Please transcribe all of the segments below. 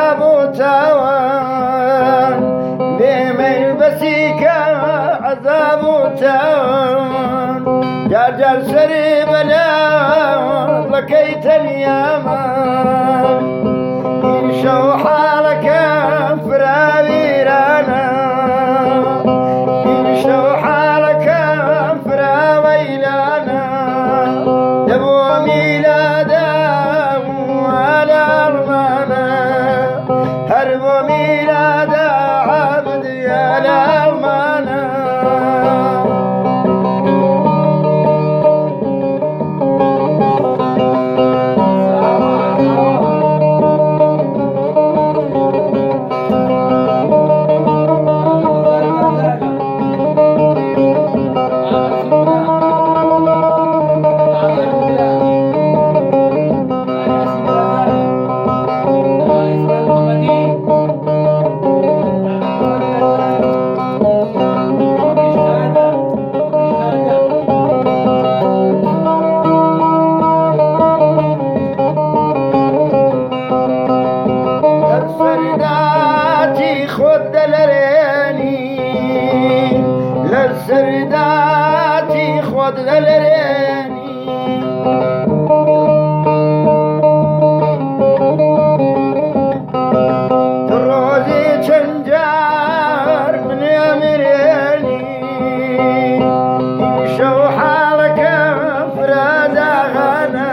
عذاب وتوان بمن بسيك عذاب وتوان جار سري بلا لكيت اليامان يشو حالك فراويرانا يشو حالك فراويلانا دبو ميلادا وعلى أرمانا هربو ميلادا عبد يا الأرمانا سرداتي خود دلريني تروزي چنجار من يمريني يمشو حالك فرادا غانا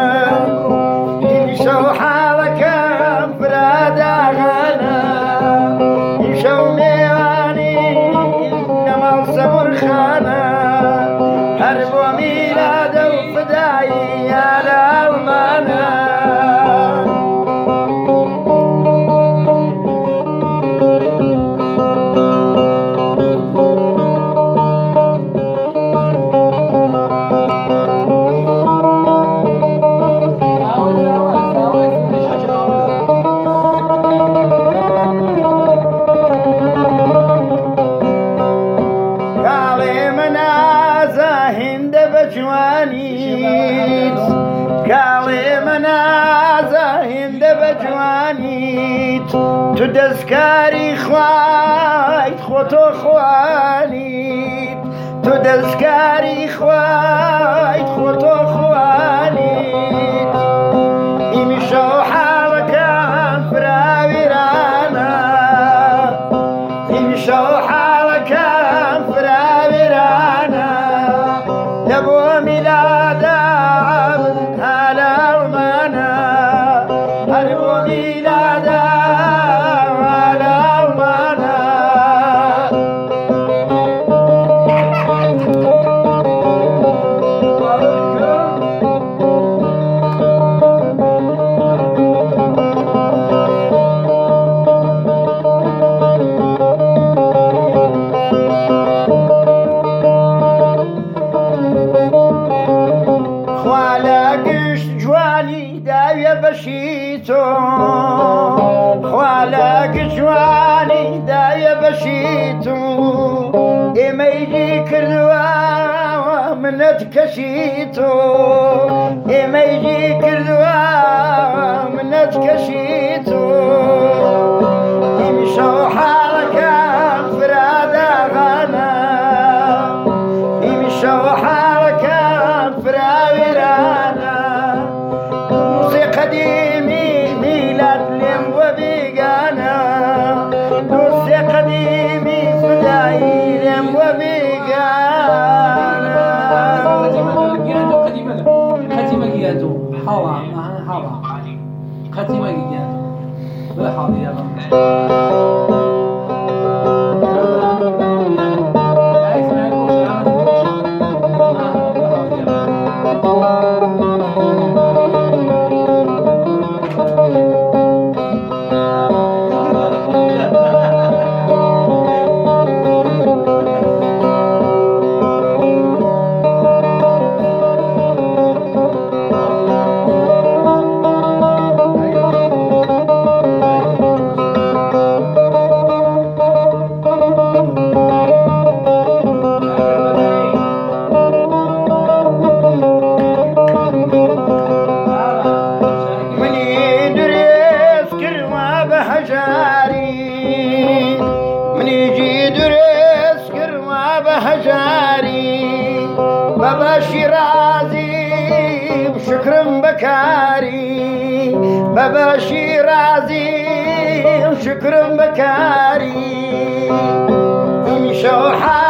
يمشو حالك فرادا غانا يمشو ميواني صبر خانة حرب وميلاد وفدائي يا الألمانة بجوانيت قالي منازة هند بجوانيت تدسكاري خوايت خوتو خوانيت تدسكاري خوايت خوتو خوانيت يمشو حالك فراويرانا يمشو حالك فراويرانا نبو ميلاد عبد على أرمانا نبو ميلاد على أرمانا بشيتو خوالاك جواني دايا بشيتو إما يجي كردوا منت كشيتو إما يجي كردوا منت كشيتو يمشو حالك فرادا غانا يمشو حالك فراويرانا قديمي ميلاد لم وبيقانا نص قديمي فداي لم وبيقانا ختيمة قيادو حاضر معنا حاضر ختيمة قيادو ولا حاضر يا رب بكاري بباشي رازي شكر بكاري يمشوا